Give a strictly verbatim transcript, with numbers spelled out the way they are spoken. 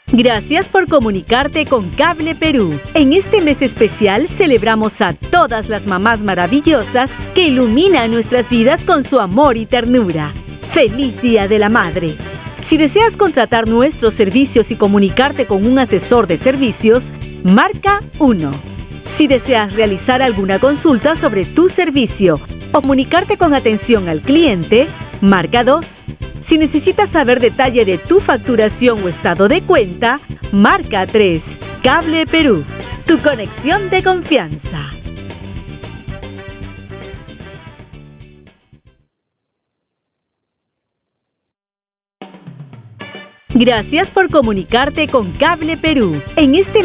Gracias por comunicarte con Cable Perú. En este mes especial celebramos a todas las mamás maravillosas que iluminan nuestras vidas con su amor y ternura. ¡Feliz Día de la Madre! Si deseas contratar nuestros servicios y comunicarte con un asesor de servicios, marca uno. Si deseas realizar alguna consulta sobre tu servicio o comunicarte con atención al cliente, marca dos. Si necesitas saber detalle de tu facturación o estado de cuenta, marca tres. Cable Perú, tu conexión de confianza. Gracias por comunicarte con Cable Perú. En este